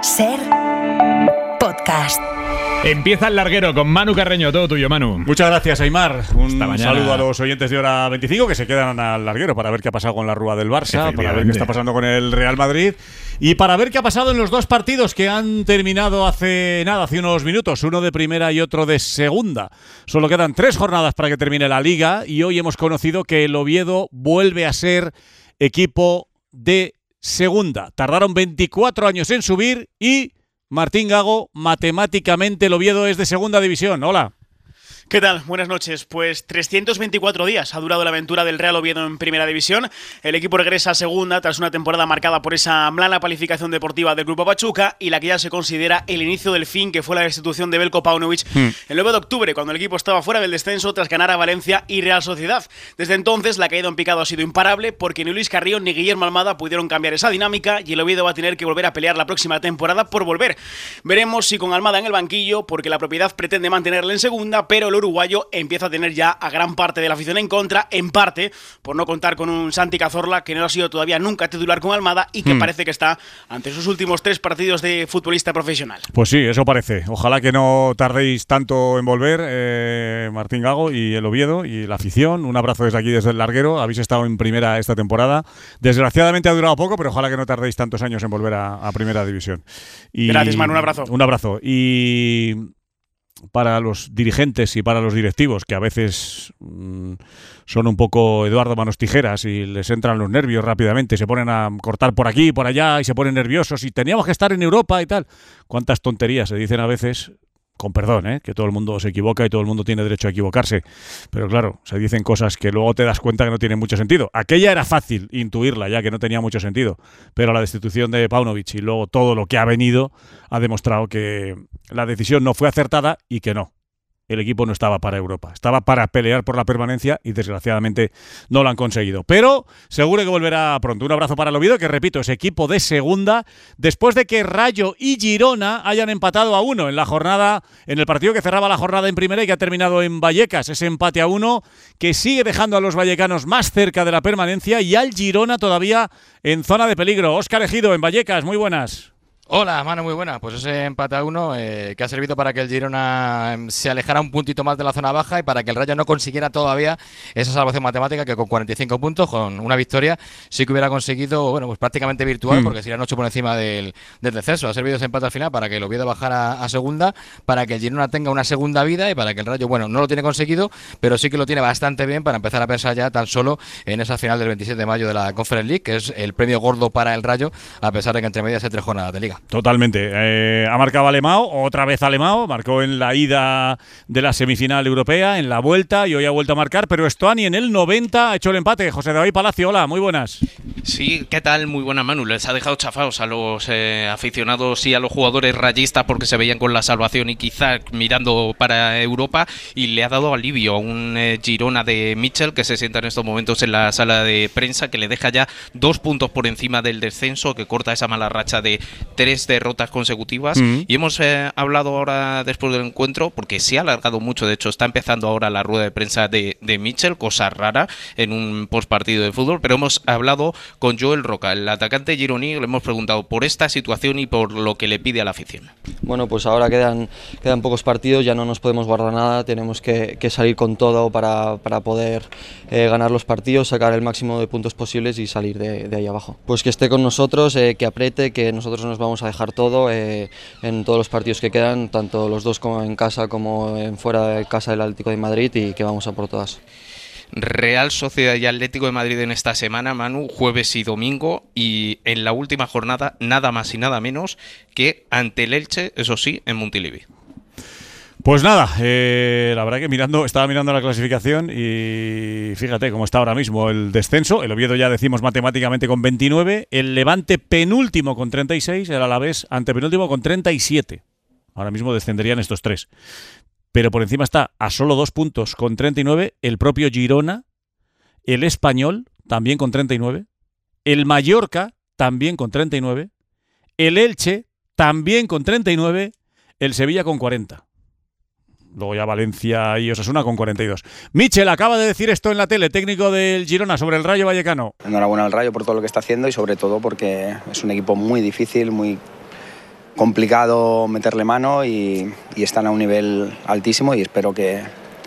SER Podcast. Empieza el larguero con Manu Carreño, todo tuyo, Manu. Muchas gracias, Aimar. Un saludo a los oyentes de Hora 25 que se quedan al larguero para ver qué ha pasado con la Rúa del Barça, para ver qué está pasando con el Real Madrid y para ver qué ha pasado en los dos partidos que han terminado hace unos minutos, uno de primera y otro de segunda. Solo quedan 3 jornadas para que termine la Liga y hoy hemos conocido que el Oviedo vuelve a ser equipo de segunda. Tardaron 24 años en subir y Martín Gago, matemáticamente el Oviedo es de segunda división. Hola. ¿Qué tal? Buenas noches. Pues 324 días ha durado la aventura del Real Oviedo en Primera División. El equipo regresa a Segunda tras una temporada marcada por esa mala calificación deportiva del Grupo Pachuca y la que ya se considera el inicio del fin, que fue la destitución de Veljko Paunovic el 9 de octubre, cuando el equipo estaba fuera del descenso tras ganar a Valencia y Real Sociedad. Desde entonces la caída en picado ha sido imparable porque ni Luis Carrillo ni Guillermo Almada pudieron cambiar esa dinámica y el Oviedo va a tener que volver a pelear la próxima temporada por volver. Veremos si con Almada en el banquillo, porque la propiedad pretende mantenerle en segunda, pero el uruguayo empieza a tener ya a gran parte de la afición en contra, en parte por no contar con un Santi Cazorla que no ha sido todavía nunca titular con Almada y que parece que está ante sus últimos 3 partidos de futbolista profesional. Pues sí, eso parece. Ojalá que no tardéis tanto en volver, Martín Gago y el Oviedo y la afición. Un abrazo desde aquí, desde el larguero. Habéis estado en primera esta temporada. Desgraciadamente ha durado poco, pero ojalá que no tardéis tantos años en volver a primera división. Gracias, Manu. Un abrazo. Un abrazo. Y para los dirigentes y para los directivos, que a veces son un poco Eduardo Manos Tijeras y les entran los nervios rápidamente, se ponen a cortar por aquí y por allá y se ponen nerviosos y teníamos que estar en Europa y tal. Cuántas tonterías se dicen a veces, con perdón, que todo el mundo se equivoca y todo el mundo tiene derecho a equivocarse. Pero claro, se dicen cosas que luego te das cuenta que no tienen mucho sentido. Aquella era fácil intuirla ya, que no tenía mucho sentido. Pero la destitución de Paunovic y luego todo lo que ha venido ha demostrado que la decisión no fue acertada y que no. El equipo no estaba para Europa, estaba para pelear por la permanencia y desgraciadamente no lo han conseguido. Pero seguro que volverá pronto. Un abrazo para el Oviedo, que repito, es equipo de segunda, después de que Rayo y Girona hayan empatado a 1 en el partido que cerraba la jornada en primera y que ha terminado en Vallecas. Ese empate a 1 que sigue dejando a los vallecanos más cerca de la permanencia y al Girona todavía en zona de peligro. Óscar Ejido, en Vallecas, muy buenas. Hola, mano, muy buena. Pues ese empate a 1 que ha servido para que el Girona se alejara un puntito más de la zona baja y para que el Rayo no consiguiera todavía esa salvación matemática que con 45 puntos, con una victoria, sí que hubiera conseguido, bueno, pues prácticamente virtual, porque serían 8 por encima del descenso. Ha servido ese empate al final para que el Oviedo bajara a segunda, para que el Girona tenga una segunda vida y para que el Rayo, bueno, no lo tiene conseguido, pero sí que lo tiene bastante bien para empezar a pensar ya tan solo en esa final del 27 de mayo de la Conference League, que es el premio gordo para el Rayo, a pesar de que entre medias hay 3 jornadas de Liga. Totalmente. Ha marcado Alemão, otra vez Alemão, marcó en la ida de la semifinal europea, en la vuelta, y hoy ha vuelto a marcar, pero Stuani en el 90 ha hecho el empate. José David Palacio, hola, muy buenas. Sí, ¿qué tal? Muy buena, Manu. Les ha dejado chafados a los aficionados y a los jugadores rayistas porque se veían con la salvación y quizás mirando para Europa, y le ha dado alivio a un Girona de Mitchell que se sienta en estos momentos en la sala de prensa, que le deja ya 2 puntos por encima del descenso, que corta esa mala racha de 3 derrotas consecutivas. Y hemos hablado ahora después del encuentro, porque se ha alargado mucho, de hecho está empezando ahora la rueda de prensa de Mitchell, cosa rara en un postpartido de fútbol, pero hemos hablado con Joel Roca, el atacante gironí, le hemos preguntado por esta situación y por lo que le pide a la afición. Bueno, pues ahora quedan pocos partidos, ya no nos podemos guardar nada, tenemos que salir con todo para poder ganar los partidos, sacar el máximo de puntos posibles y salir de ahí abajo. Pues que esté con nosotros, que apriete, que nosotros nos vamos a dejar todo en todos los partidos que quedan, tanto los dos como en casa como en fuera de casa del Atlético de Madrid, y que vamos a por todas. Real Sociedad y Atlético de Madrid en esta semana, Manu, jueves y domingo, y en la última jornada nada más y nada menos que ante el Elche, eso sí, en Montilivi. Pues nada, la verdad que estaba mirando la clasificación y fíjate cómo está ahora mismo el descenso. El Oviedo ya decimos matemáticamente con 29, el Levante penúltimo con 36, el Alavés antepenúltimo con 37. Ahora mismo descenderían estos 3. Pero por encima está a solo 2 puntos con 39 el propio Girona, el Español también con 39, el Mallorca también con 39, el Elche también con 39, el Sevilla con 40. Luego ya Valencia y Osasuna con 42. Mitchell acaba de decir esto en la tele, técnico del Girona, sobre el Rayo Vallecano. Enhorabuena al Rayo por todo lo que está haciendo y sobre todo porque es un equipo muy difícil, muy complicado meterle mano y están a un nivel altísimo y espero que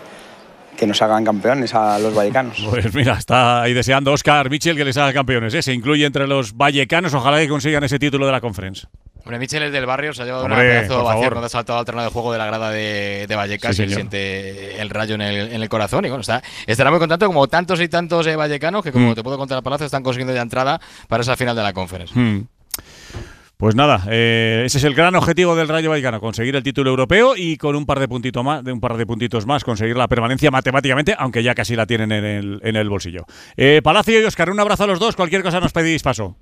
nos hagan campeones a los vallecanos. Pues mira, está ahí deseando Óscar Michel que les haga campeones. Se incluye entre los vallecanos, ojalá que consigan ese título de la Conference. Hombre, Michel es del barrio, se ha llevado una pedazo de ovación cuando ha saltado al terreno de juego de la grada de Vallecas, y él siente el rayo en el corazón y bueno, estará muy contento como tantos y tantos vallecanos que, como te puedo contar al Palacio, están consiguiendo ya entrada para esa final de la Conference. Pues nada, ese es el gran objetivo del Rayo Vallecano, conseguir el título europeo y con un par de puntitos más conseguir la permanencia matemáticamente, aunque ya casi la tienen en el bolsillo. Palacio y Óscar, un abrazo a los dos, cualquier cosa nos pedís paso.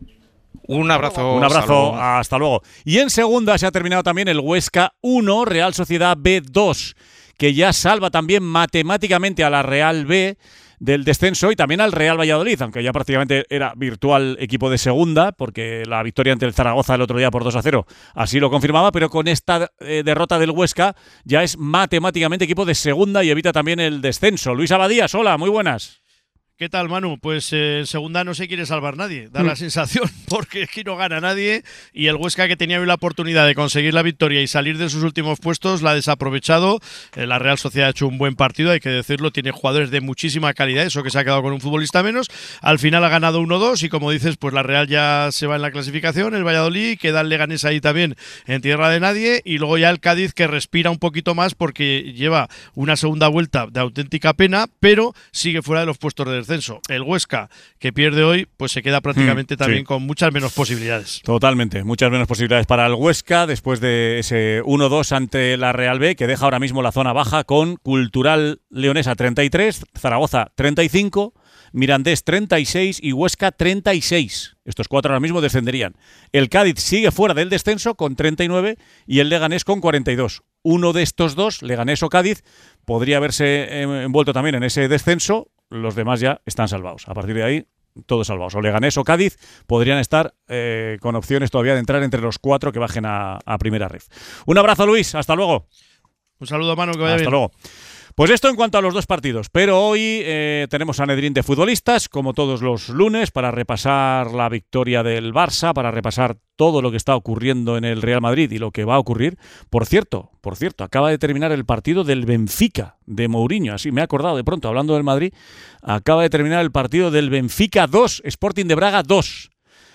Un abrazo. Un abrazo, hasta luego. Y en segunda se ha terminado también el Huesca 1, Real Sociedad B 2, que ya salva también matemáticamente a la Real B del descenso y también al Real Valladolid, aunque ya prácticamente era virtual equipo de segunda, porque la victoria ante el Zaragoza el otro día por 2-0 así lo confirmaba, pero con esta derrota del Huesca ya es matemáticamente equipo de segunda y evita también el descenso. Luis Abadías, hola, muy buenas. ¿Qué tal, Manu? Pues en segunda no se quiere salvar nadie, da la sensación, porque aquí no gana nadie y el Huesca, que tenía hoy la oportunidad de conseguir la victoria y salir de sus últimos puestos, la ha desaprovechado. La Real Sociedad ha hecho un buen partido, hay que decirlo, tiene jugadores de muchísima calidad, eso que se ha quedado con un futbolista menos. Al final ha ganado 1-2 y, como dices, pues la Real ya se va en la clasificación, el Valladolid, queda el Leganés ahí también en tierra de nadie, y luego ya el Cádiz, que respira un poquito más porque lleva una segunda vuelta de auténtica pena, pero sigue fuera de los puestos de descenso. El Huesca, que pierde hoy, pues se queda prácticamente también con muchas menos posibilidades. Totalmente, muchas menos posibilidades para el Huesca después de ese 1-2 ante la Real B, que deja ahora mismo la zona baja con Cultural Leonesa 33, Zaragoza 35, Mirandés 36 y Huesca 36. Estos cuatro ahora mismo descenderían. El Cádiz sigue fuera del descenso con 39 y el Leganés con 42. Uno de estos dos, Leganés o Cádiz, podría haberse envuelto también en ese descenso. Los demás ya están salvados. A partir de ahí, todos salvados. O Leganés o Cádiz podrían estar con opciones todavía de entrar entre los cuatro que bajen a primera ref. Un abrazo, Luis. Hasta luego. Un saludo, Manu, que vaya bien. Hasta luego. Pues esto en cuanto a los dos partidos, pero hoy tenemos Sanedrín de futbolistas, como todos los lunes, para repasar la victoria del Barça, para repasar todo lo que está ocurriendo en el Real Madrid y lo que va a ocurrir. Por cierto, acaba de terminar el partido del Benfica de Mourinho, así me he acordado de pronto, hablando del Madrid, acaba de terminar el partido del Benfica 2, Sporting de Braga 2.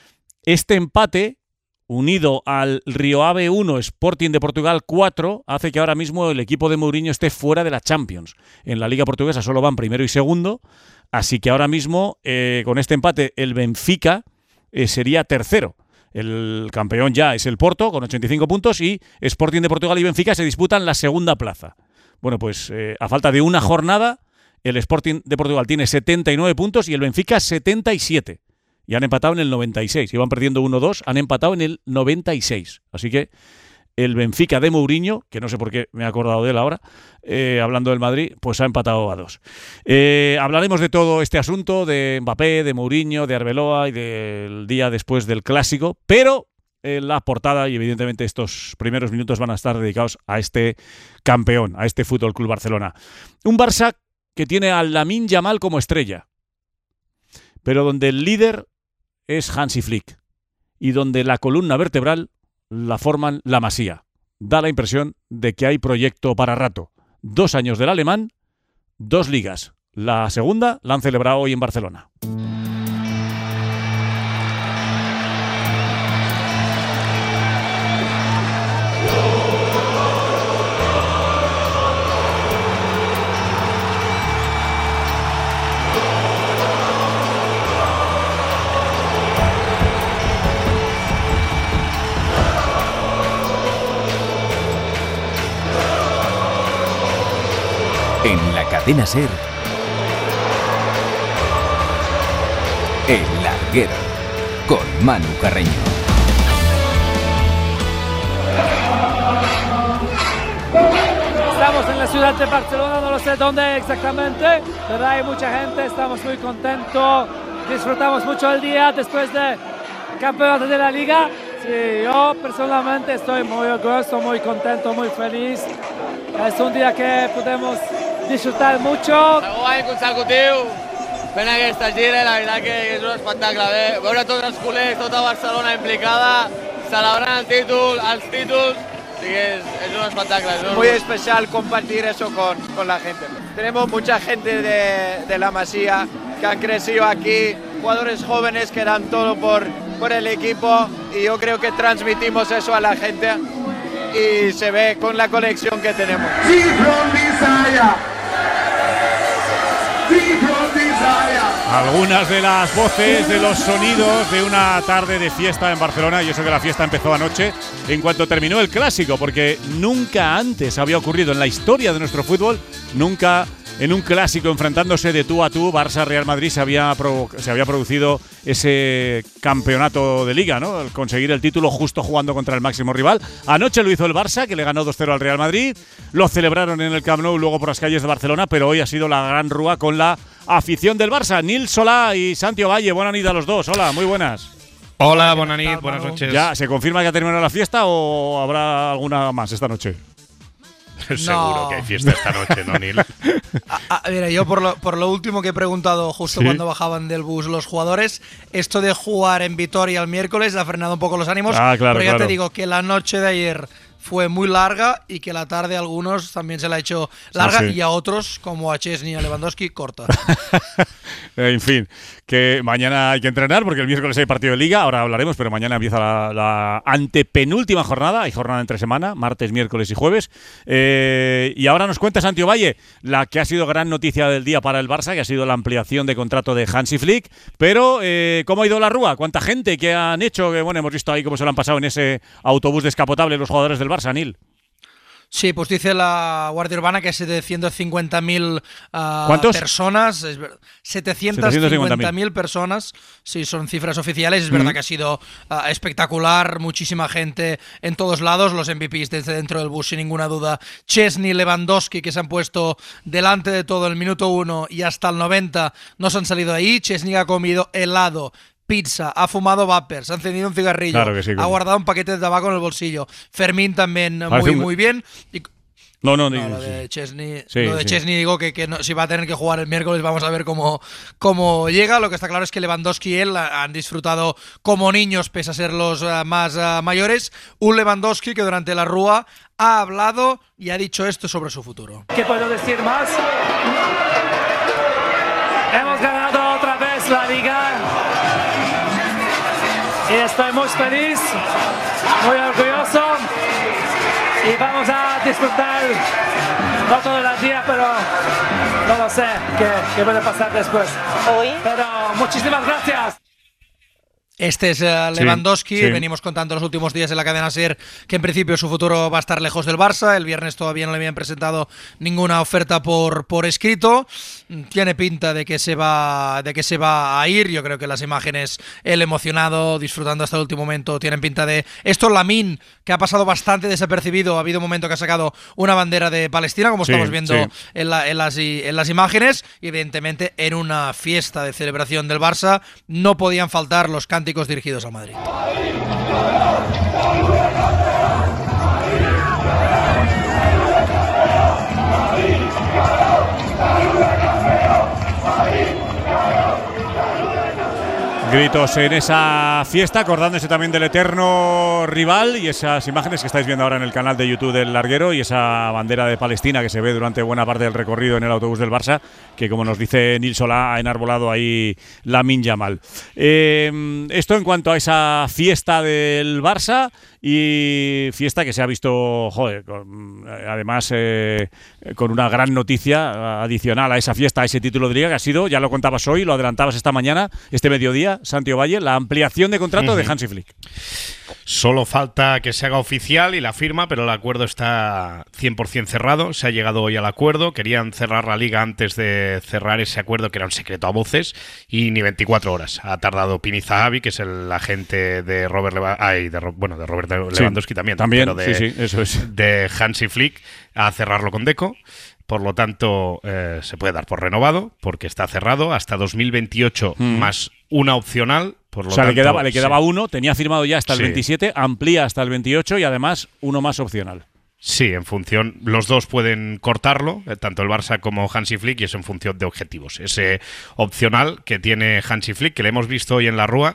Este empate, unido al Rio Ave 1, Sporting de Portugal 4, hace que ahora mismo el equipo de Mourinho esté fuera de la Champions. En la Liga Portuguesa solo van primero y segundo, así que ahora mismo, con este empate, el Benfica sería tercero. El campeón ya es el Porto, con 85 puntos, y Sporting de Portugal y Benfica se disputan la segunda plaza. Bueno, pues a falta de una jornada, el Sporting de Portugal tiene 79 puntos y el Benfica 77. Y han empatado en el 96. Iban perdiendo 1-2, han empatado en el 96. Así que el Benfica de Mourinho, que no sé por qué me he acordado de él ahora, hablando del Madrid, pues ha empatado a 2. Hablaremos de todo este asunto, de Mbappé, de Mourinho, de Arbeloa y del día después del Clásico, pero la portada y evidentemente estos primeros minutos van a estar dedicados a este campeón, a este Fútbol Club Barcelona. Un Barça que tiene a Lamine Yamal como estrella, pero donde el líder es Hansi Flick y donde la columna vertebral la forman la Masía. Da la impresión de que hay proyecto para rato. 2 años del alemán, 2 ligas. La segunda la han celebrado hoy en Barcelona. En la cadena SER, El Larguero, con Manu Carreño. Estamos en la ciudad de Barcelona, no lo sé dónde exactamente, pero hay mucha gente, estamos muy contentos, disfrutamos mucho el día después del campeonato de la Liga. Sí, yo personalmente estoy muy orgulloso, muy contento, muy feliz. Es un día que podemos disfrutar mucho. Segon any consecutiu fent aquesta gira, la veritat que és un espectacle. Veure tots els culers, tota Barcelona implicada, celebrant el títol, els títols, sí que és un espectacle. És muy especial compartir eso con la gente. Tenemos mucha gente de la Masía que han crecido aquí, jugadores jóvenes que dan todo por el equipo, y yo creo que transmitimos eso a la gente y se ve con la colección que tenemos. Algunas de las voces, de los sonidos de una tarde de fiesta en Barcelona, y eso que la fiesta empezó anoche en cuanto terminó el Clásico, porque nunca antes había ocurrido en la historia de nuestro fútbol, nunca en un Clásico enfrentándose de tú a tú Barça-Real Madrid se había producido ese campeonato de Liga, ¿no? El conseguir el título justo jugando contra el máximo rival. Anoche lo hizo el Barça, que le ganó 2-0 al Real Madrid, lo celebraron en el Camp Nou, luego por las calles de Barcelona, pero hoy ha sido la gran rúa con la afición del Barça. Nil Solà y Santiago Valle, buenas noches a los dos. Hola, muy buenas. Hola, buenas noches. ¿Ya se confirma que ha terminado la fiesta o habrá alguna más esta noche? Seguro que hay fiesta esta noche, ¿no, Nil? Mira, yo por lo último que he preguntado justo cuando bajaban del bus los jugadores, esto de jugar en Vitoria el miércoles ha frenado un poco los ánimos, pero ya te digo que la noche de ayer fue muy larga y que la tarde a algunos también se la ha hecho larga y a otros, como a Chesney y a Lewandowski, corta. En fin, que mañana hay que entrenar porque el miércoles hay partido de Liga, ahora hablaremos, pero mañana empieza la antepenúltima jornada, hay jornada entre semana, martes, miércoles y jueves. Y ahora nos cuenta Santiago Valle la que ha sido gran noticia del día para el Barça, que ha sido la ampliación de contrato de Hansi Flick, pero ¿cómo ha ido la rúa? ¿Cuánta gente que han hecho? Que bueno, hemos visto ahí cómo se lo han pasado en ese autobús descapotable los jugadores del Barça, Nil. Sí, pues dice la Guardia Urbana que es de 150.000 personas. 750.000 personas. Sí, son cifras oficiales. Es verdad que ha sido espectacular. Muchísima gente en todos lados. Los MVPs desde dentro del bus, sin ninguna duda. Chesney, Lewandowski, que se han puesto delante de todo el minuto 1 y hasta el 90 no se han salido de ahí. Chesney ha comido helado, pizza, ha fumado vapers, ha encendido un cigarrillo, claro que sí, ha guardado un paquete de tabaco en el bolsillo. Fermín también muy bien. Y lo de Chesney, Chesney digo que no, si va a tener que jugar el miércoles, vamos a ver cómo llega. Lo que está claro es que Lewandowski y él han disfrutado como niños, pese a ser los más mayores. Un Lewandowski que durante la rúa ha hablado y ha dicho esto sobre su futuro. ¿Qué puedo decir más? Hemos ganado otra vez la Liga y estoy muy feliz, muy orgulloso, y vamos a disfrutar no todo el día, pero no lo sé qué puede pasar después. Pero muchísimas gracias. Este es Lewandowski, venimos contando los últimos días en la cadena SER que en principio su futuro va a estar lejos del Barça. El viernes todavía no le habían presentado ninguna oferta por escrito. Tiene pinta de que se va a ir. Yo creo que las imágenes, él emocionado, disfrutando hasta el último momento, tienen pinta de esto. Lamine, que ha pasado bastante desapercibido, ha habido un momento que ha sacado una bandera de Palestina, como estamos viendo en las imágenes, y evidentemente en una fiesta de celebración del Barça no podían faltar los cánticos dirigidos al Madrid. Gritos en esa fiesta, acordándose también del eterno rival, y esas imágenes que estáis viendo ahora en el canal de YouTube del Larguero, y esa bandera de Palestina que se ve durante buena parte del recorrido en el autobús del Barça, que como nos dice Nil Solà, ha enarbolado ahí Lamine Yamal. Esto en cuanto a esa fiesta del Barça, y fiesta que se ha visto, además con una gran noticia adicional a esa fiesta, a ese título de Liga, que ha sido, ya lo contabas hoy, lo adelantabas esta mañana, este mediodía, Santiago Valle, la ampliación de contrato de Hansi Flick. Solo falta que se haga oficial y la firma, pero el acuerdo está 100% cerrado. Se ha llegado hoy al acuerdo. Querían cerrar la Liga antes de cerrar ese acuerdo, que era un secreto a voces, y ni 24 horas. Ha tardado Pini Zahavi, que es el agente de Robert Lewandowski también, pero de Hansi Flick, a cerrarlo con Deco. Por lo tanto, se puede dar por renovado, porque está cerrado hasta 2028 más una opcional. Por lo tanto, le quedaba uno, tenía firmado ya hasta el 27, amplía hasta el 28 y además uno más opcional. Sí, en función, los dos pueden cortarlo, tanto el Barça como Hansi Flick, y es en función de objetivos. Ese opcional que tiene Hansi Flick, que le hemos visto hoy en la Rúa,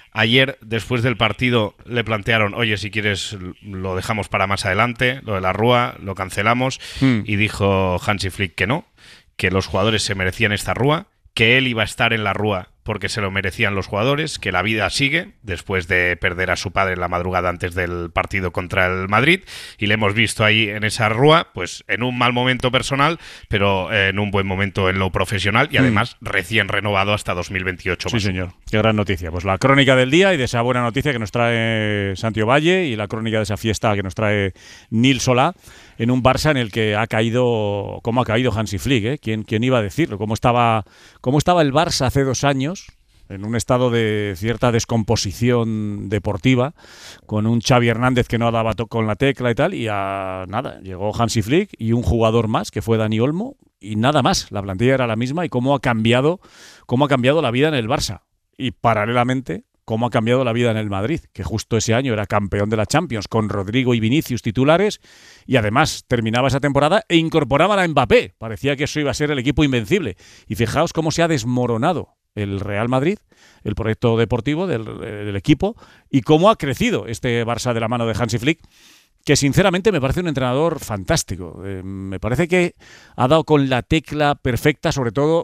Ayer, después del partido, le plantearon, oye, si quieres lo dejamos para más adelante, lo de la Rúa, lo cancelamos, y dijo Hansi Flick que no, que los jugadores se merecían esta Rúa, que él iba a estar en la Rúa porque se lo merecían los jugadores, que la vida sigue después de perder a su padre en la madrugada antes del partido contra el Madrid, y le hemos visto ahí en esa Rúa, pues en un mal momento personal, pero en un buen momento en lo profesional, y además recién renovado hasta 2028. Sí, señor. Qué gran noticia. Pues la crónica del día y de esa buena noticia que nos trae Santi Ovalle, y la crónica de esa fiesta que nos trae Nil Solá, en un Barça en el que ha caído, como ha caído Hansi Flick, ¿eh? ¿Quién iba a decirlo? ¿Cómo estaba el Barça hace 2 años? En un estado de cierta descomposición deportiva, con un Xavi Hernández que no daba con la tecla y tal, y nada, llegó Hansi Flick y un jugador más, que fue Dani Olmo, y nada más, la plantilla era la misma, y cómo ha cambiado la vida en el Barça. Y paralelamente, cómo ha cambiado la vida en el Madrid, que justo ese año era campeón de la Champions, con Rodrigo y Vinicius titulares, y además terminaba esa temporada e incorporaban a Mbappé. Parecía que eso iba a ser el equipo invencible. Y fijaos cómo se ha desmoronado el Real Madrid, el proyecto deportivo del equipo, y cómo ha crecido este Barça de la mano de Hansi Flick, que sinceramente me parece un entrenador fantástico. Me parece que ha dado con la tecla perfecta, sobre todo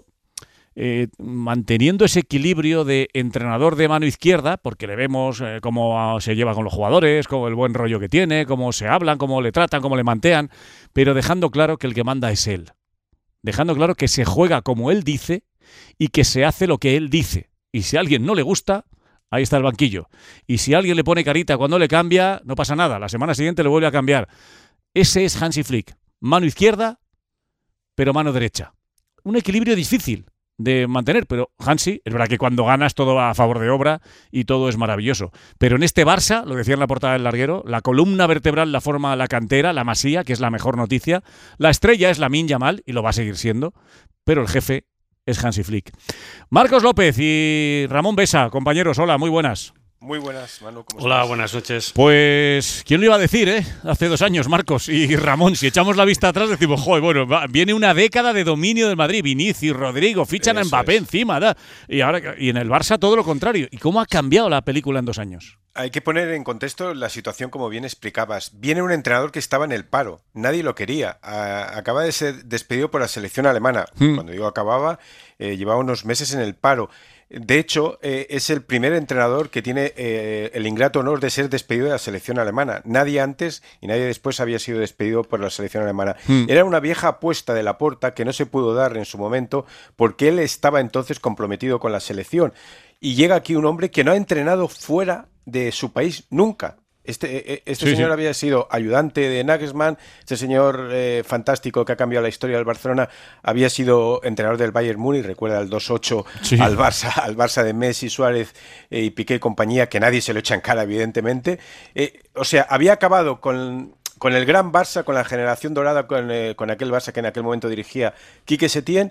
manteniendo ese equilibrio de entrenador de mano izquierda, porque le vemos cómo se lleva con los jugadores, cómo el buen rollo que tiene, cómo se hablan, cómo le tratan, cómo le mantean, pero dejando claro que el que manda es él. Dejando claro que se juega como él dice y que se hace lo que él dice. Y si a alguien no le gusta, ahí está el banquillo. Y si alguien le pone carita cuando le cambia, no pasa nada. La semana siguiente le vuelve a cambiar. Ese es Hansi Flick. Mano izquierda, pero mano derecha. Un equilibrio difícil de mantener, pero Hansi, es verdad que cuando ganas todo va a favor de obra y todo es maravilloso. Pero en este Barça, lo decía en la portada del larguero, la columna vertebral la forma la cantera, la Masía, que es la mejor noticia. La estrella es Lamine Yamal, y lo va a seguir siendo, pero el jefe es Hansi Flick. Marcos López y Ramón Besa, compañeros, hola, muy buenas. Muy buenas, Manu. ¿Cómo Hola, estás? buenas noches. Pues, ¿quién lo iba a decir, Hace 2 años, Marcos y Ramón. Si echamos la vista atrás, decimos, joder, bueno, viene una década de dominio del Madrid. Vinicius, Rodrigo, fichan a Mbappé encima. Y en el Barça todo lo contrario. ¿Y cómo ha cambiado la película en 2 años? Hay que poner en contexto la situación como bien explicabas. Viene un entrenador que estaba en el paro. Nadie lo quería. Acaba de ser despedido por la selección alemana. Cuando digo acababa, llevaba unos meses en el paro. De hecho, es el primer entrenador que tiene el ingrato honor de ser despedido de la selección alemana. Nadie antes y nadie después había sido despedido por la selección alemana. Era una vieja apuesta de Laporta que no se pudo dar en su momento porque él estaba entonces comprometido con la selección. Y llega aquí un hombre que no ha entrenado fuera de su país nunca. Este señor había sido ayudante de Nagelsmann, este señor fantástico que ha cambiado la historia del Barcelona, había sido entrenador del Bayern Múnich, recuerda el 2-8 al Barça de Messi, Suárez y Piqué y compañía, que nadie se lo echa en cara, evidentemente. O sea, había acabado con el gran Barça, con la generación dorada, con aquel Barça que en aquel momento dirigía Quique Setién,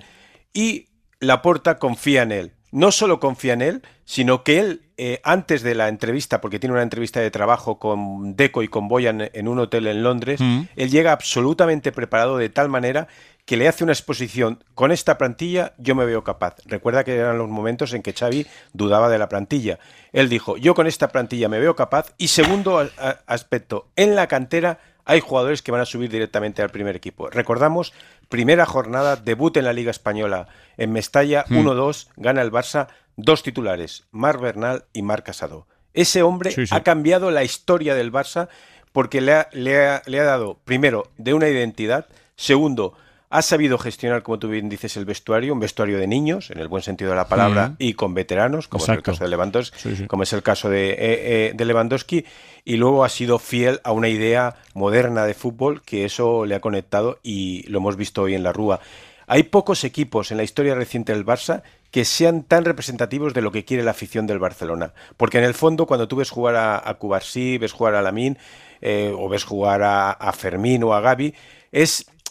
y Laporta confía en él. No solo confía en él, sino que él, antes de la entrevista, porque tiene una entrevista de trabajo con Deco y con Boyan en un hotel en Londres, él llega absolutamente preparado de tal manera que le hace una exposición. Con esta plantilla yo me veo capaz. Recuerda que eran los momentos en que Xavi dudaba de la plantilla. Él dijo, yo con esta plantilla me veo capaz. Y segundo aspecto, en la cantera hay jugadores que van a subir directamente al primer equipo. Recordamos, primera jornada, debut en la Liga Española en Mestalla, 1-2, gana el Barça, 2 titulares, Marc Bernal y Marc Casado. Ese hombre ha cambiado la historia del Barça porque le ha dado, primero, de una identidad, segundo, ha sabido gestionar, como tú bien dices, el vestuario, un vestuario de niños, en el buen sentido de la palabra, y con veteranos, como es el caso de Lewandowski, como es el caso de Lewandowski, y luego ha sido fiel a una idea moderna de fútbol, que eso le ha conectado y lo hemos visto hoy en la Rúa. Hay pocos equipos en la historia reciente del Barça que sean tan representativos de lo que quiere la afición del Barcelona, porque en el fondo cuando tú ves jugar a Cubarsí, ves jugar a Lamine, o ves jugar a Fermín o a Gavi, es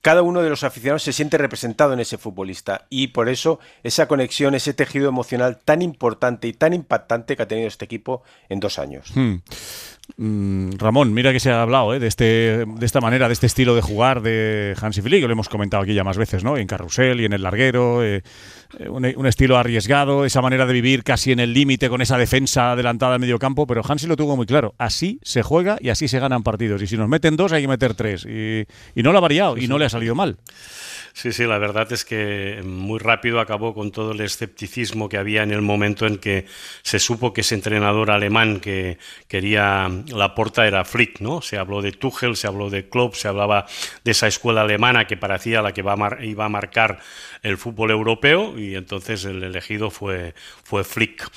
cada uno de los aficionados se siente representado en ese futbolista y por eso esa conexión, ese tejido emocional tan importante y tan impactante que ha tenido este equipo en 2 años. Ramón, mira que se ha hablado de esta manera, de este estilo de jugar de Hansi Flick, lo hemos comentado aquí ya más veces, ¿no? En Carrusel y en el larguero, un estilo arriesgado, esa manera de vivir casi en el límite con esa defensa adelantada al medio campo, pero Hansi lo tuvo muy claro, así se juega y así se ganan partidos, y si nos meten 2 hay que meter 3, y no lo ha variado, y no le ha salido mal. Sí, la verdad es que muy rápido acabó con todo el escepticismo que había en el momento en que se supo que ese entrenador alemán que quería Laporta era Flick, ¿no? Se habló de Tuchel, se habló de Klopp, se hablaba de esa escuela alemana que parecía la que iba a marcar el fútbol europeo, y entonces el elegido fue Flick.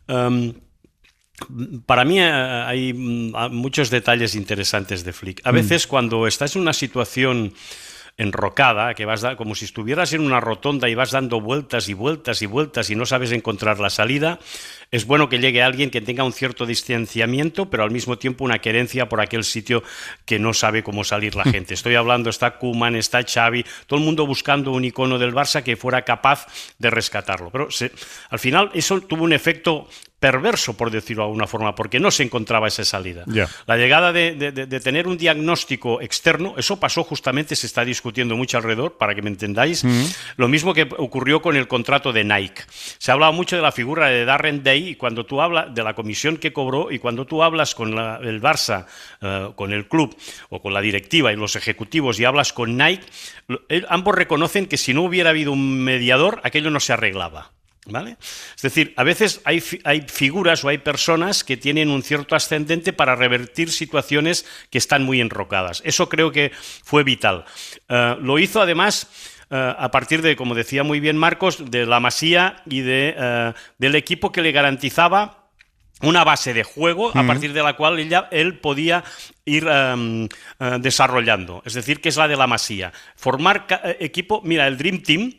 Para mí hay muchos detalles interesantes de Flick. A veces cuando estás en una situación enrocada, que como si estuvieras en una rotonda y vas dando vueltas y vueltas y vueltas y no sabes encontrar la salida, es bueno que llegue alguien que tenga un cierto distanciamiento, pero al mismo tiempo una querencia por aquel sitio que no sabe cómo salir la gente. Estoy hablando, está Koeman, está Xavi, todo el mundo buscando un icono del Barça que fuera capaz de rescatarlo. Pero al final eso tuvo un efecto perverso, por decirlo de alguna forma, porque no se encontraba esa salida. La llegada de tener un diagnóstico externo, eso pasó justamente, se está discutiendo mucho alrededor, para que me entendáis, lo mismo que ocurrió con el contrato de Nike. Se ha hablado mucho de la figura de Darren Day, y cuando tú hablas de la comisión que cobró, y cuando tú hablas con el Barça, con el club, o con la directiva y los ejecutivos, y hablas con Nike, ambos reconocen que si no hubiera habido un mediador, aquello no se arreglaba. ¿Vale? Es decir, a veces hay figuras o hay personas que tienen un cierto ascendente para revertir situaciones que están muy enrocadas. Eso creo que fue vital. Lo hizo además a partir de, como decía muy bien Marcos, de la Masía y del equipo que le garantizaba una base de juego a partir de la cual él podía ir desarrollando. Es decir, que es la de la Masía. Formar equipo, mira, el Dream Team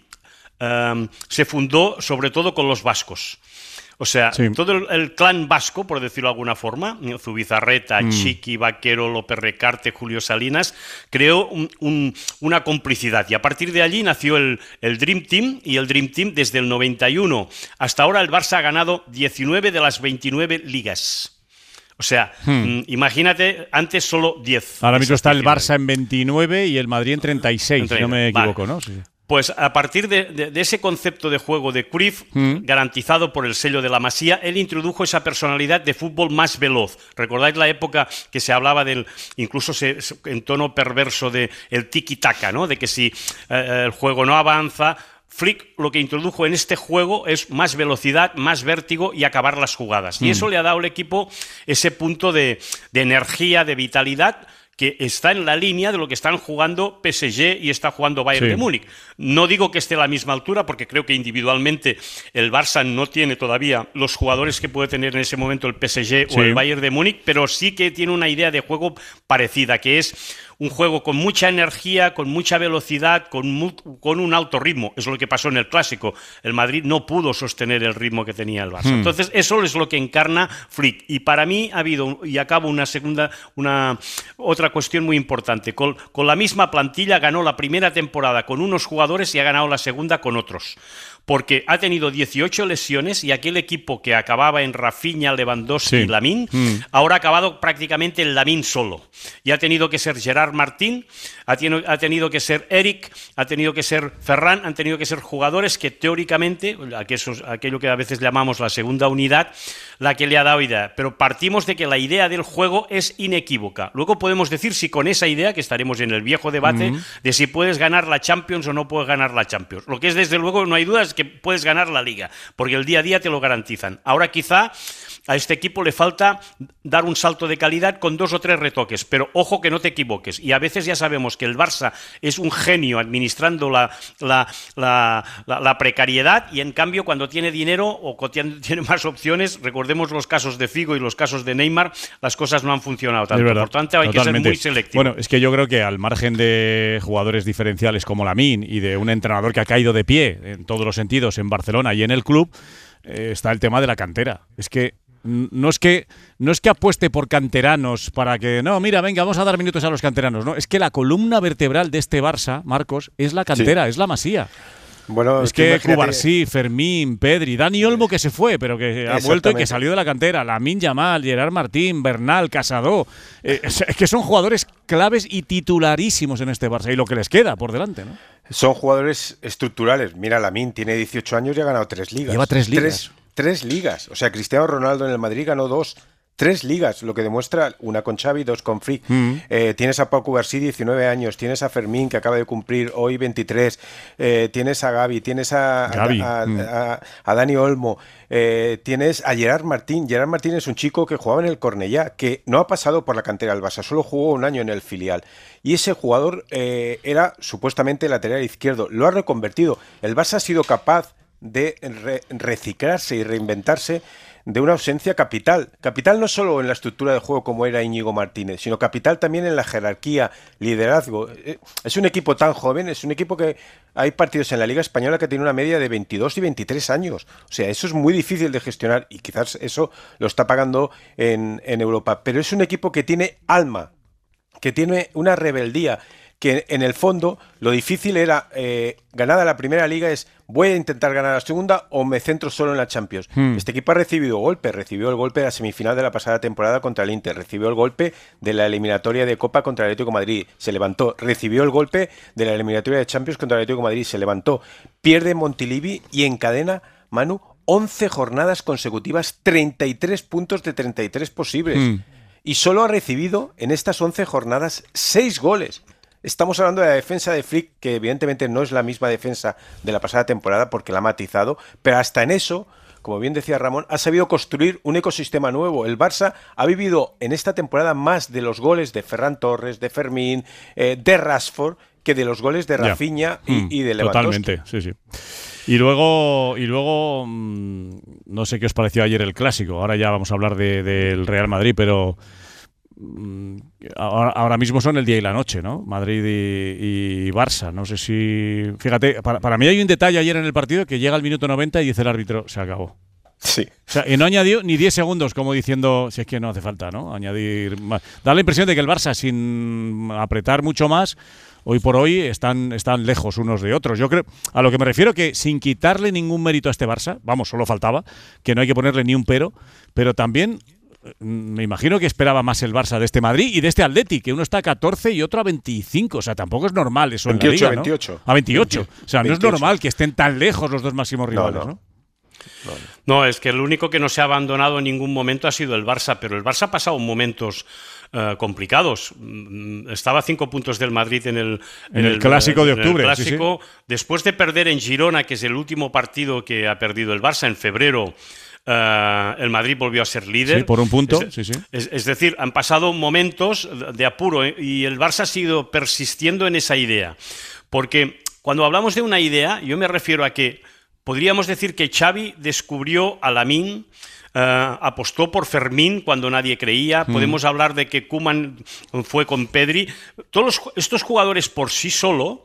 se fundó sobre todo con los vascos. O sea, todo el clan vasco, por decirlo de alguna forma, Zubizarreta, Chiqui, Vaquero, López Recarte, Julio Salinas, creó una complicidad. Y a partir de allí nació el Dream Team, y el Dream Team desde el 91 hasta ahora el Barça ha ganado 19 de las 29 ligas. O sea, imagínate, antes solo 10. Ahora mismo está el Barça en 29 y el Madrid en 36, si no me equivoco, ¿no? Sí. Pues a partir de ese concepto de juego de Cruyff, garantizado por el sello de la Masía, él introdujo esa personalidad de fútbol más veloz. ¿Recordáis la época que se hablaba incluso en tono perverso del tiki-taka, ¿no? De que si el juego no avanza, Flick lo que introdujo en este juego es más velocidad, más vértigo y acabar las jugadas. Y eso le ha dado al equipo ese punto de energía, de vitalidad, que está en la línea de lo que están jugando PSG y está jugando Bayern de Múnich. No digo que esté a la misma altura, porque creo que individualmente el Barça no tiene todavía los jugadores que puede tener en ese momento el PSG o el Bayern de Múnich, pero sí que tiene una idea de juego parecida, que es un juego con mucha energía, con mucha velocidad, con un alto ritmo. Es lo que pasó en el Clásico. El Madrid no pudo sostener el ritmo que tenía el Barça. Entonces, eso es lo que encarna Flick. Y para mí ha habido, y acabo otra cuestión muy importante. Con la misma plantilla ganó la primera temporada con unos jugadores y ha ganado la segunda con otros. Porque ha tenido 18 lesiones y aquel equipo que acababa en Rafinha, Lewandowski y Lamine, ahora ha acabado prácticamente en Lamine solo. Y ha tenido que ser Gerard Martín, ha tenido que ser Eric, ha tenido que ser Ferran, han tenido que ser jugadores que teóricamente, aquello que a veces llamamos la segunda unidad, la que le ha dado idea. Pero partimos de que la idea del juego es inequívoca. Luego podemos decir si con esa idea, que estaremos en el viejo debate, de si puedes ganar la Champions o no puedes ganar la Champions. Lo que es, desde luego, no hay dudas, que puedes ganar la Liga, porque el día a día te lo garantizan. Ahora quizá a este equipo le falta dar un salto de calidad con 2 o 3 retoques, pero ojo que no te equivoques. Y a veces ya sabemos que el Barça es un genio administrando la precariedad, y en cambio cuando tiene dinero o tiene más opciones, recordemos los casos de Figo y los casos de Neymar, las cosas no han funcionado tanto. Por tanto, hay que ser muy selectivo. Bueno, es que yo creo que al margen de jugadores diferenciales como Lamine y de un entrenador que ha caído de pie en todos los sentidos en Barcelona y en el club, está el tema de la cantera. Es que no es que apueste por canteranos para que, no, mira, venga, vamos a dar minutos a los canteranos. No, es que la columna vertebral de este Barça, Marcos, es la cantera, es la Masía. Bueno, es que Cubarsí, Fermín, Pedri, Dani Olmo que se fue, pero que ha vuelto y que salió de la cantera, Lamine Yamal, Gerard Martín, Bernal, Casado, es que son jugadores claves y titularísimos en este Barça y lo que les queda por delante, ¿no? Son jugadores estructurales. Mira, Lamine tiene 18 años y ha ganado 3 ligas. Lleva 3 ligas. 3 ligas. O sea, Cristiano Ronaldo en el Madrid ganó 2. 3 ligas, lo que demuestra una con Xavi, 2 con Flick. Tienes a Pau Cubarsí, 19 años, tienes a Fermín, que acaba de cumplir hoy 23, tienes a Gavi, tienes a Dani Olmo, tienes a Gerard Martín. Gerard Martín es un chico que jugaba en el Cornellá, que no ha pasado por la cantera del Barça, solo jugó un año en el filial. Y ese jugador era supuestamente lateral izquierdo, lo ha reconvertido. El Barça ha sido capaz de reciclarse y reinventarse de una ausencia capital. Capital no solo en la estructura de juego como era Íñigo Martínez, sino capital también en la jerarquía, liderazgo. Es un equipo tan joven, es un equipo que hay partidos en la Liga Española que tiene una media de 22 y 23 años. O sea, eso es muy difícil de gestionar y quizás eso lo está pagando en Europa. Pero es un equipo que tiene alma, que tiene una rebeldía, que en el fondo lo difícil era, ganada la primera liga, es voy a intentar ganar la segunda o me centro solo en la Champions. Este equipo ha recibido golpes, recibió el golpe de la semifinal de la pasada temporada contra el Inter, recibió el golpe de la eliminatoria de Copa contra el Atlético de Madrid, se levantó, recibió el golpe de la eliminatoria de Champions contra el Atlético de Madrid, se levantó, pierde en Montilivi y encadena, Manu, 11 jornadas consecutivas, 33 puntos de 33 posibles. Y solo ha recibido en estas 11 jornadas 6 goles. Estamos hablando de la defensa de Flick, que evidentemente no es la misma defensa de la pasada temporada porque la ha matizado, pero hasta en eso, como bien decía Ramón, ha sabido construir un ecosistema nuevo. El Barça ha vivido en esta temporada más de los goles de Ferran Torres, de Fermín, de Rashford, que de los goles de Rafinha y de Lewandowski. Totalmente, sí. Y luego no sé qué os pareció ayer el Clásico. Ahora ya vamos a hablar del Real Madrid, pero ahora mismo son el día y la noche, ¿no? Madrid y Barça. No sé si... Fíjate, para mí hay un detalle ayer en el partido que llega al minuto 90 y dice el árbitro, se acabó. Sí. O sea, y no añadió ni 10 segundos, como diciendo, si es que no hace falta, ¿no? Añadir más. Da la impresión de que el Barça, sin apretar mucho más, hoy por hoy están lejos unos de otros. Yo creo, a lo que me refiero, que sin quitarle ningún mérito a este Barça, vamos, solo faltaba, que no hay que ponerle ni un pero también me imagino que esperaba más el Barça de este Madrid y de este Atleti, que uno está a 14 y otro a 25. O sea, tampoco es normal eso 28, en la Liga, ¿no? 28. A 28. O sea, no 28. es normal que estén tan lejos los dos máximos rivales, ¿no? No, es que el único que no se ha abandonado en ningún momento ha sido el Barça, pero el Barça ha pasado momentos complicados. Estaba a 5 puntos del Madrid en el Clásico de octubre. El Clásico, sí. Después de perder en Girona, que es el último partido que ha perdido el Barça en febrero, el Madrid volvió a ser líder. Sí, por un punto. Es decir, han pasado momentos de apuro y el Barça ha sido persistiendo en esa idea. Porque cuando hablamos de una idea, yo me refiero a que podríamos decir que Xavi descubrió a Lamine, apostó por Fermín cuando nadie creía. Podemos hablar de que Koeman fue con Pedri. Todos estos jugadores por sí solo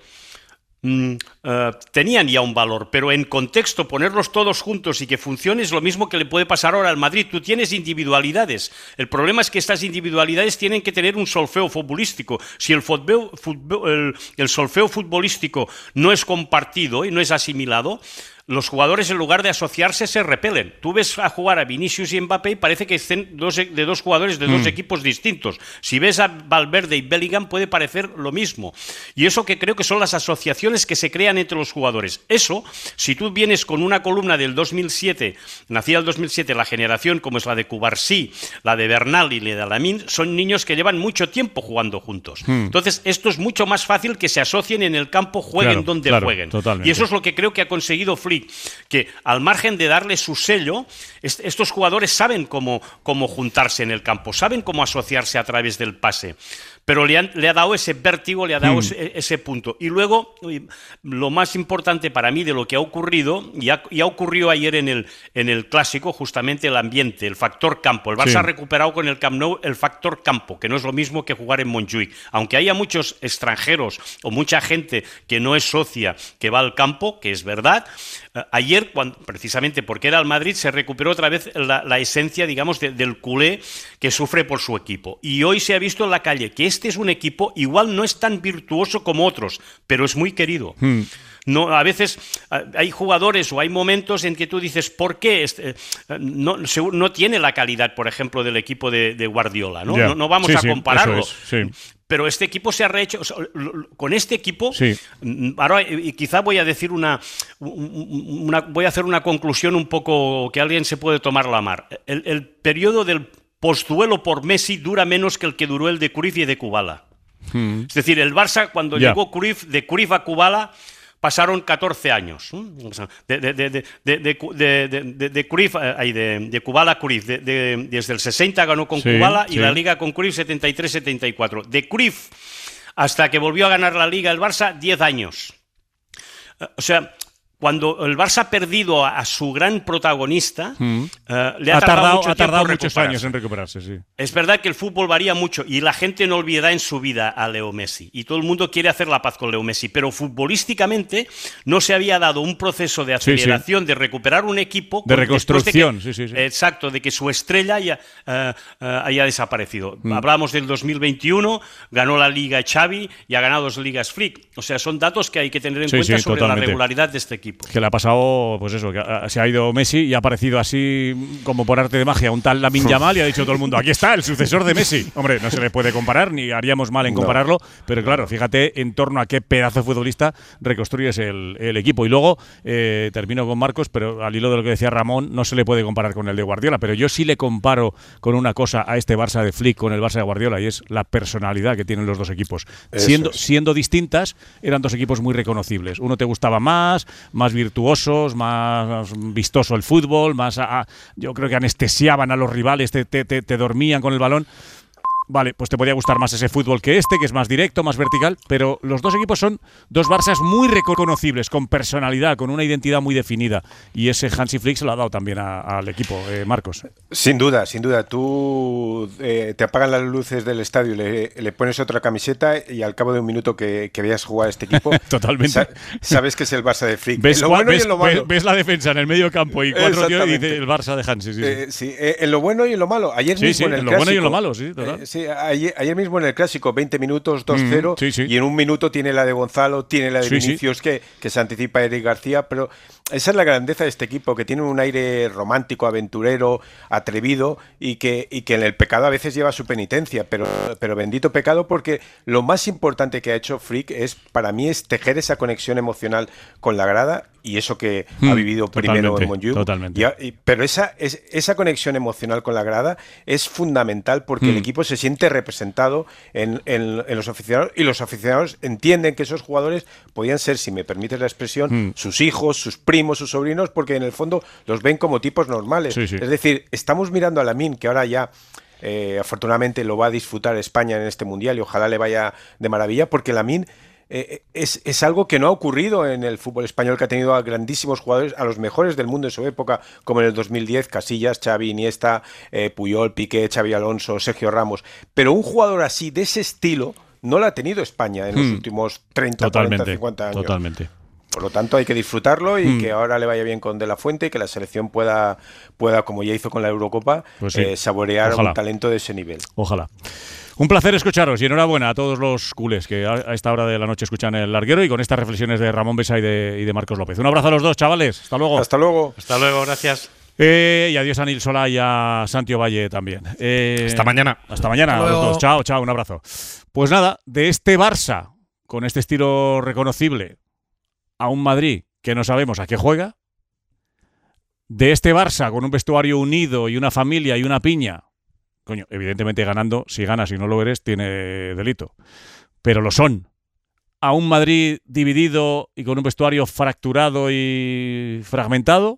tenían ya un valor, pero en contexto ponerlos todos juntos y que funcione es lo mismo que le puede pasar ahora al Madrid. Tú tienes individualidades. El problema es que estas individualidades tienen que tener un solfeo futbolístico. Si el solfeo futbolístico no es compartido y no es asimilado, los jugadores, en lugar de asociarse, se repelen. Tú ves a jugar a Vinicius y Mbappé y parece que estén de dos jugadores de dos equipos distintos. Si ves a Valverde y Bellingham puede parecer lo mismo. Y eso que creo que son las asociaciones que se crean entre los jugadores. Eso, si tú vienes con una columna del 2007, nacida el 2007, la generación como es la de Cubarsí, la de Bernal y la de Lamine, son niños que llevan mucho tiempo jugando juntos. Entonces, esto es mucho más fácil que se asocien en el campo, jueguen donde jueguen. Totalmente. Y eso es lo que creo que ha conseguido Flick, que al margen de darle su sello, estos jugadores saben cómo juntarse en el campo, saben cómo asociarse a través del pase. Pero le ha dado ese vértigo, le ha dado ese punto. Y luego, lo más importante para mí de lo que ha ocurrido, y ha ocurrido ayer en el Clásico, justamente el ambiente, el factor campo. El Barça ha recuperado con el Camp Nou el factor campo, que no es lo mismo que jugar en Montjuïc. Aunque haya muchos extranjeros o mucha gente que no es socia, que va al campo, que es verdad, Ayer, precisamente porque era el Madrid, se recuperó otra vez la esencia, digamos, del culé que sufre por su equipo. Y hoy se ha visto en la calle que este es un equipo, igual no es tan virtuoso como otros, pero es muy querido. No, a veces hay jugadores o hay momentos en que tú dices, ¿por qué? No tiene la calidad, por ejemplo, del equipo de Guardiola, ¿no? Yeah. No vamos a compararlo. Eso es, sí. Pero este equipo se ha rehecho. O sea, con este equipo, ahora quizá voy a decir voy a hacer una conclusión un poco que alguien se puede tomar la mar. El periodo del postduelo por Messi dura menos que el que duró el de Cruyff y de Kubala. Es decir, el Barça, cuando llegó Cruyff, de Cruyff a Kubala, pasaron 14 años. De Cruyff, de Kubala a Cruyff. Desde el 60 ganó con Kubala y la Liga con Cruyff 73-74. De Cruyff hasta que volvió a ganar la Liga el Barça, 10 años. O sea, cuando el Barça ha perdido a su gran protagonista, le ha tardado muchos años en recuperarse. Sí. Es verdad que el fútbol varía mucho y la gente no olvidará en su vida a Leo Messi. Y todo el mundo quiere hacer la paz con Leo Messi. Pero futbolísticamente no se había dado un proceso de aceleración, de recuperar un equipo. De reconstrucción. Exacto, de que su estrella haya desaparecido. Hablamos del 2021, ganó la Liga Xavi y ha ganado 2 Ligas Flick. O sea, son datos que hay que tener en cuenta sobre la regularidad de este equipo. Que le ha pasado, pues eso, que se ha ido Messi y ha aparecido así como por arte de magia un tal Lamine Yamal y ha dicho todo el mundo, aquí está, el sucesor de Messi. Hombre, no se le puede comparar, ni haríamos mal en compararlo, pero claro, fíjate en torno a qué pedazo de futbolista reconstruyes el equipo. Y luego, termino con Marcos, pero al hilo de lo que decía Ramón, no se le puede comparar con el de Guardiola, pero yo sí le comparo con una cosa a este Barça de Flick con el Barça de Guardiola, y es la personalidad que tienen los dos equipos. Siendo distintas, eran dos equipos muy reconocibles. Uno te gustaba más virtuosos, más vistoso el fútbol, yo creo que anestesiaban a los rivales, te dormían con el balón. Vale, pues te podía gustar más ese fútbol que es más directo, más vertical, pero los dos equipos son dos Barças muy reconocibles, con personalidad, con una identidad muy definida, y ese Hansi Flick se lo ha dado también al equipo, Marcos. Sin duda. Tú te apagan las luces del estadio, le pones otra camiseta y al cabo de un minuto que veas jugar a este equipo, totalmente sabes que es el Barça de Flick. Ves la defensa en el medio campo y 4 tíos y dice el Barça de Hansi. En lo bueno y en lo malo. Ayer mismo en el en lo clásico, bueno y en lo malo, sí, total. Ayer mismo en el clásico, 20 minutos, 2-0, y en un minuto tiene la de Gonzalo, tiene la de Vinicius, que se anticipa a Eric García, pero esa es la grandeza de este equipo, que tiene un aire romántico, aventurero, atrevido, y que en el pecado a veces lleva su penitencia, pero bendito pecado, porque lo más importante que ha hecho Flick para mí es tejer esa conexión emocional con la grada, y eso que ha vivido primero en Montjuic. Pero esa conexión emocional con la grada es fundamental, porque el equipo se siente representado en los aficionados, y los aficionados entienden que esos jugadores podían ser, si me permites la expresión, sus hijos, sus primos, sus sobrinos, porque en el fondo los ven como tipos normales. Es decir, estamos mirando a Lamine, que ahora ya afortunadamente lo va a disfrutar España en este Mundial, y ojalá le vaya de maravilla, porque Lamine es algo que no ha ocurrido en el fútbol español, que ha tenido a grandísimos jugadores, a los mejores del mundo en su época, como en el 2010, Casillas, Xavi, Iniesta, Puyol, Piqué, Xavi Alonso, Sergio Ramos. Pero un jugador así, de ese estilo, no lo ha tenido España en los últimos 30, 40, 50 años. Totalmente. Por lo tanto, hay que disfrutarlo y que ahora le vaya bien con De La Fuente, y que la selección pueda como ya hizo con la Eurocopa, saborear un talento de ese nivel. Ojalá. Un placer escucharos y enhorabuena a todos los culés que a esta hora de la noche escuchan El Larguero, y con estas reflexiones de Ramón Besa y de Marcos López. Un abrazo a los dos, chavales. Hasta luego. Hasta luego. Hasta luego, gracias. Y adiós a Nil Solá y a Santi Valle también. Hasta mañana. Hasta mañana a los dos. Chao, un abrazo. Pues nada, de este Barça, con este estilo reconocible, a un Madrid que no sabemos a qué juega, de este Barça con un vestuario unido y una familia y una piña. Coño, evidentemente ganando, si ganas y no lo eres, tiene delito. Pero lo son. A un Madrid dividido y con un vestuario fracturado y fragmentado.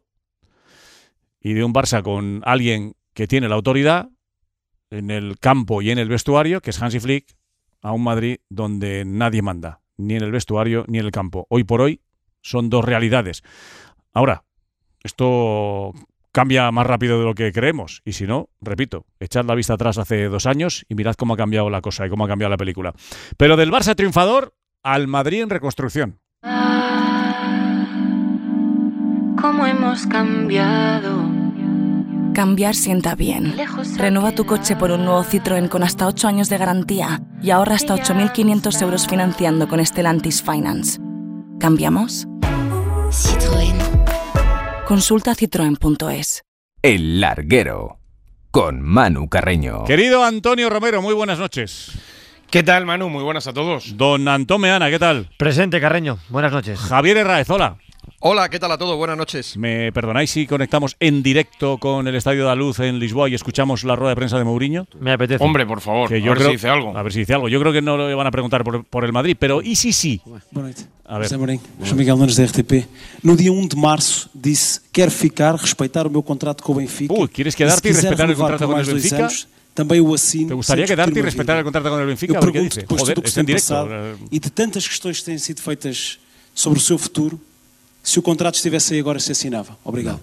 Y de un Barça con alguien que tiene la autoridad en el campo y en el vestuario, que es Hansi Flick, a un Madrid donde nadie manda, ni en el vestuario ni en el campo. Hoy por hoy son dos realidades. Ahora, esto cambia más rápido de lo que creemos, y si no, repito, echad la vista atrás hace 2 años y mirad cómo ha cambiado la cosa y cómo ha cambiado la película. Pero del Barça triunfador al Madrid en reconstrucción. cómo hemos cambiado. Cambiar sienta bien. Renueva tu coche por un nuevo Citroën con hasta 8 años de garantía y ahorra hasta 8.500 euros financiando con Stellantis Finance. ¿Cambiamos? Citroën. Consulta citroen.es. El Larguero, con Manu Carreño. Querido Antonio Romero, muy buenas noches. ¿Qué tal, Manu? Muy buenas a todos. Don Antón Meana, ¿qué tal? Presente, Carreño. Buenas noches. Javier Herráez, hola. Hola, ¿qué tal a todos? Buenas noches. ¿Me perdonáis si conectamos en directo con el Estadio da Luz en Lisboa y escuchamos la rueda de prensa de Mourinho? Me apetece. Hombre, por favor, que yo a ver creo, si dice algo. A ver si dice algo. Yo creo que no le van a preguntar por el Madrid, pero ¿y si sí? Boa noite. A ver. José Mourinho, João Miguel Nunes da RTP. No dia 1 de março disse: quero ficar, respeitar o meu contrato com o Benfica. ¿Quieres quedarte y respetar el contrato con el Benfica? Também o assino. ¿Te gustaría quedarte y respetar el contrato con el Benfica? A ver qué dice. Joder, está en directo. E de tantas questões que têm sido feitas sobre o seu futuro, se o contrato estivesse aí agora, se assinava. Obrigado.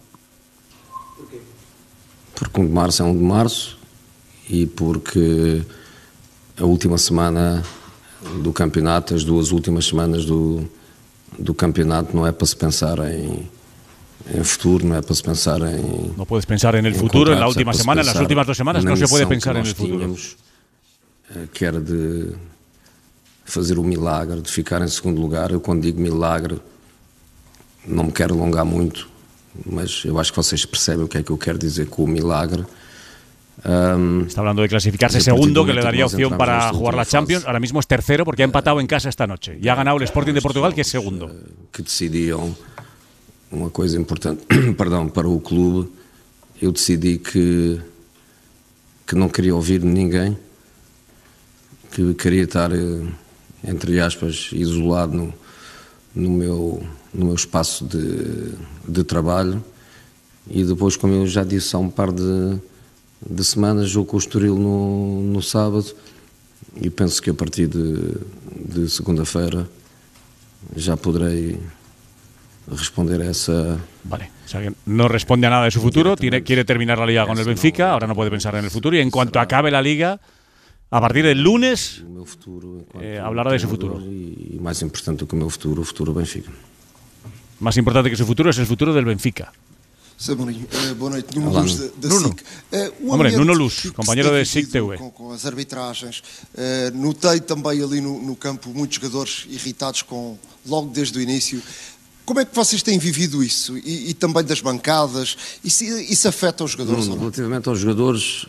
Porque 1 de março é 1 de março e porque a última semana do campeonato, as 2 últimas semanas do campeonato não é para se pensar em futuro, no es para pensar en... No puedes pensar en el futuro en la última semana, en las últimas 2 semanas no se puede pensar en el futuro. Que era de fazer o milagre, de ficar em segundo lugar. Eu quando digo milagre, não me quero alongar muito, mas eu acho que vocês percebem o que é que eu quero dizer com o milagre. Está hablando de clasificarse segundo, que le daría opción para jugar la Champions. Ahora mismo es tercero porque ha empatado en casa esta noche y ha ganado el Sporting de Portugal, que es segundo. Que decidiam uma coisa importante, perdão, para o clube. Eu decidi que não queria ouvir de ninguém, que queria estar, entre aspas, isolado no meu espaço de trabalho. E depois, como eu já disse há um par de semanas, jogo com o Estoril no sábado, e penso que a partir de segunda-feira já poderei responder a esa... Vale, o sea que no responde a nada de su futuro, quiere terminar la Liga con el Benfica, ahora no puede pensar en el futuro, y en cuanto acabe la Liga, a partir del lunes, hablará de su futuro. Y más importante que o futuro do Benfica. Más importante que su futuro es el futuro del Benfica. Boa noite, Nuno Luz da SIC. Hombre, Nuno Luz, compañero de SIC TV. Com as arbitragens, notei também ali no campo muitos jogadores irritados logo desde o início. Como é que vocês têm vivido isso? E também das bancadas? Isso afeta os jogadores? Relativamente aos jogadores,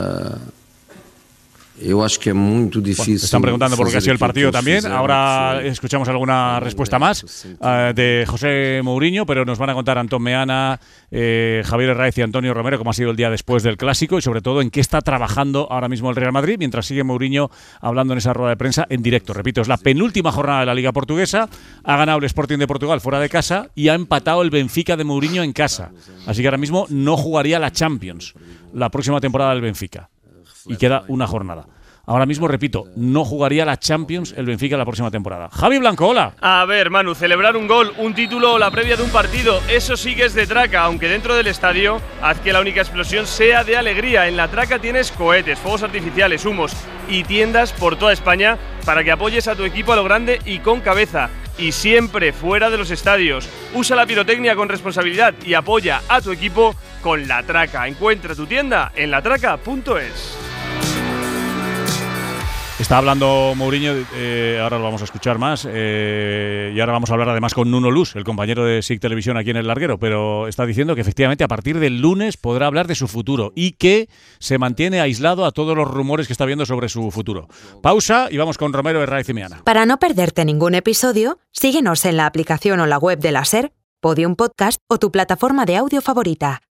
yo acho que es muy difícil. Están preguntando por lo que ha sido el partido también. Ahora escuchamos alguna respuesta más de José Mourinho, pero nos van a contar Antón Meana, Javier Herráez y Antonio Romero cómo ha sido el día después del Clásico y sobre todo en qué está trabajando ahora mismo el Real Madrid, mientras sigue Mourinho hablando en esa rueda de prensa en directo. Repito, es la penúltima jornada de la Liga Portuguesa, ha ganado el Sporting de Portugal fuera de casa y ha empatado el Benfica de Mourinho en casa. Así que ahora mismo no jugaría la Champions la próxima temporada del Benfica. Y queda una jornada. Ahora mismo, repito, no jugaría la Champions el Benfica la próxima temporada. Javi Blanco, hola. A ver, Manu, celebrar un gol, un título o la previa de un partido, eso sí que es de traca, aunque dentro del estadio haz que la única explosión sea de alegría. En la traca tienes cohetes, fuegos artificiales, humos y tiendas por toda España para que apoyes a tu equipo a lo grande y con cabeza. Y siempre fuera de los estadios. Usa la pirotecnia con responsabilidad y apoya a tu equipo con La Traca. Encuentra tu tienda en latraca.es. Está hablando Mourinho, ahora lo vamos a escuchar más, y ahora vamos a hablar además con Nuno Luz, el compañero de SIC Televisión aquí en El Larguero, pero está diciendo que efectivamente a partir del lunes podrá hablar de su futuro y que se mantiene aislado a todos los rumores que está viendo sobre su futuro. Pausa y vamos con Romero, Herráez y Meana. Para no perderte ningún episodio, síguenos en la aplicación o la web de la SER, Podium Podcast o tu plataforma de audio favorita.